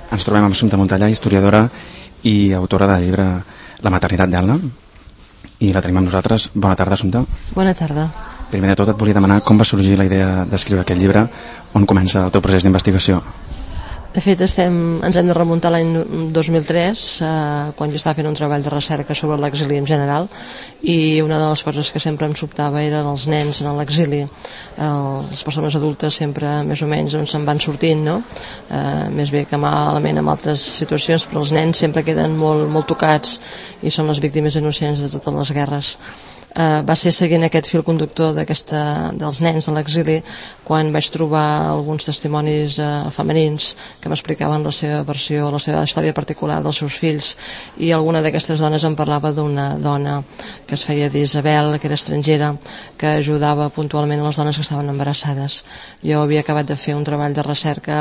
Ens trobem amb Assumpta Montellà, historiadora i autora del llibre La maternitat d'Elna, i la tenim amb nosaltres. Bona tarda, Assumpta. Bona tarda. Primer de tot et volia demanar com va sorgir la idea d'escriure aquest llibre, on comença el teu procés d'investigació. De fet, ens hem de remuntar a l'any 2003, quan jo estava fent un treball de recerca sobre l'exili en general, i una de les coses que sempre em sobtava eren els nens en l'exili. Les persones adultes sempre més o menys se'n van sortint, no? Més bé que malament en altres situacions, però els nens sempre queden molt tocats i són les víctimes innocents de totes les guerres. Va ser seguint aquest fil conductor dels nens de l'exili quan vaig trobar alguns testimonis femenins que m'explicaven la seva versió, la seva història particular dels seus fills, i alguna d'aquestes dones em parlava d'una dona que es feia dir Isabel, que era estrangera, que ajudava puntualment a les dones que estaven embarassades. Jo havia acabat de fer un treball de recerca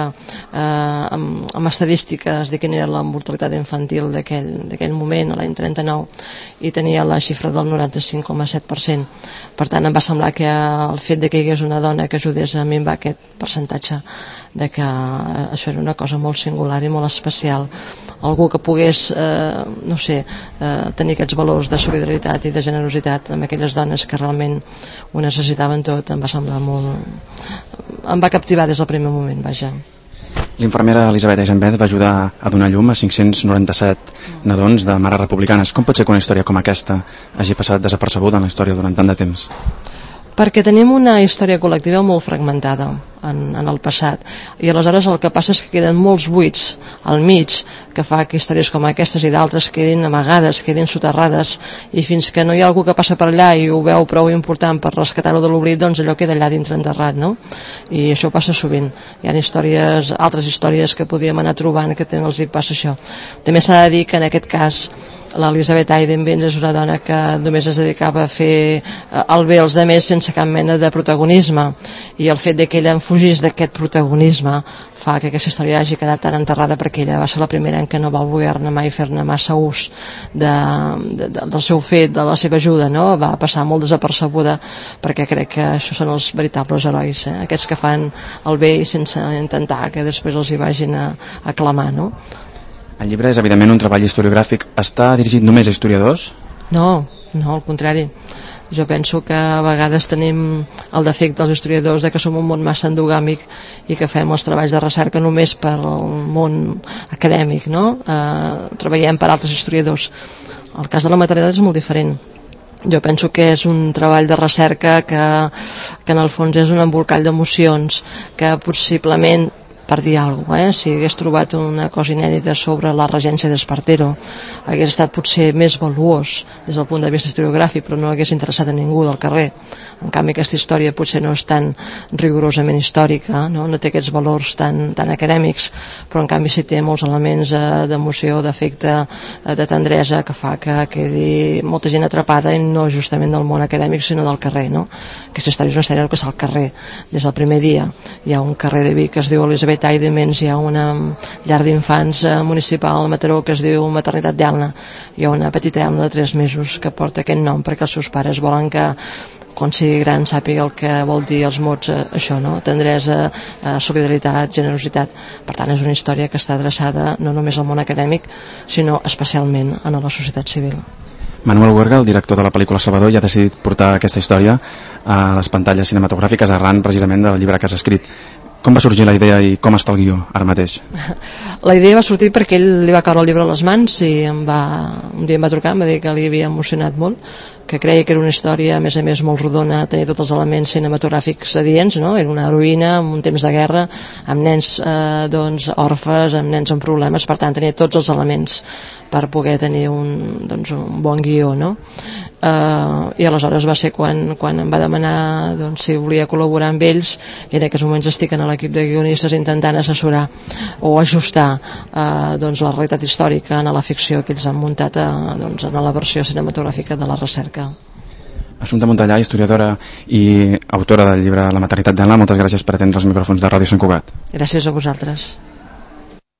amb estadístiques de quina era la mortalitat infantil d'aquell moment, a l'any 39, i tenia la xifra del 95,7%. Per tant, em va semblar que el fet de que hi hagués una dona que ajudés a minvar aquest percentatge, de que això era una cosa molt singular i molt especial. Algú que pogués, tenir aquests valors de solidaritat i de generositat amb aquelles dones que realment ho necessitaven tot, em va semblar em va captivar des del primer moment, vaja. L'infermera Elisabet Eisenbeth va ajudar a donar llum a 597 nadons de mares republicanes. Com pot ser que una història com aquesta hagi passat desapercebuda en la història durant tant de temps? Perquè tenim una història col·lectiva molt fragmentada en el passat, i aleshores el que passa és que queden molts buits al mig, que fa que històries com aquestes i d'altres quedin amagades, quedin soterrades, i fins que no hi ha algú que passa per allà i ho veu prou important per rescatar-ho de l'oblit, doncs allò queda allà dintre enterrat, no? I això passa sovint. Hi ha altres històries que podríem anar trobant que també els hi passa això. També s'ha de dir que en aquest cas l'Elisabet Eisenbeth és una dona que només es dedicava a fer el bé als altres sense cap mena de protagonisme, i el fet que ella en fugís d'aquest protagonisme fa que aquesta història hagi quedat tan enterrada, perquè ella va ser la primera en què no va voler-ne mai fer-ne massa ús del seu fet, de la seva ajuda, no? Va passar molt desapercebuda, perquè crec que això són els veritables herois, aquests que fan el bé sense intentar que després els hi vagin a clamar, no? El llibre és evidentment un treball historiogràfic. Està dirigit només a historiadors? No, al contrari. Jo penso que a vegades tenim el defecte dels historiadors de que som un món massa endogàmic i que fem els treballs de recerca només per al món acadèmic, no? Treballem per altres historiadors. El cas de la maternitat és molt diferent. Jo penso que és un treball de recerca que en el fons és un embolcall d'emocions, que possiblement, per dir alguna cosa, si hagués trobat una cosa inèdita sobre la regència d'Espartero, hagués estat potser més valuós des del punt de vista historiogràfic, però no hagués interessat a ningú del carrer. En canvi, aquesta història potser no és tan rigorosament històrica, no té aquests valors tan acadèmics, però en canvi sí té molts elements d'emoció, d'afecte, de tendresa, que fa que quedi molta gent atrapada, i no justament del món acadèmic sinó del carrer, no? Aquesta història és una història que està al carrer des del primer dia. Hi ha un carrer de Vic que es diu Elisabet Eisenbeth, hi ha una llar d'infants municipal a Mataró que es diu Maternitat d'Elna, hi ha una petita Elna de 3 mesos que porta aquest nom perquè els seus pares volen que quan sigui gran sàpiga el que vol dir els mots això, no? Tendresa, solidaritat, generositat. Per tant, és una història que està adreçada no només al món acadèmic, sinó especialment a la societat civil. Manuel Huerga, el director de la pel·lícula Salvador, ja ha decidit portar aquesta història a les pantalles cinematogràfiques arran precisament del llibre que has escrit. Com va sorgir la idea i com està el guió ara mateix? La idea va sortir perquè ell li va caure el llibre a les mans i un dia em va trucar, em va dir que li havia emocionat molt, que creia que era una història a més molt rodona, tenia tots els elements cinematogràfics adients, no? Era una heroïna en un temps de guerra, amb nens orfes, amb nens amb problemes, per tant tenia tots els elements per poder tenir un bon guió, no? I aleshores va ser quan em va demanar si volia col·laborar amb ells, i en aquests moments estic en l'equip de guionistes intentant assessorar o ajustar la realitat històrica a la ficció que ells han muntat en la versió cinematogràfica de la recerca. Assumpta Montellà, historiadora i autora del llibre La maternitat d'Elna, moltes gràcies per atendre els micròfons de Ràdio Sant Cugat. Gràcies a vosaltres.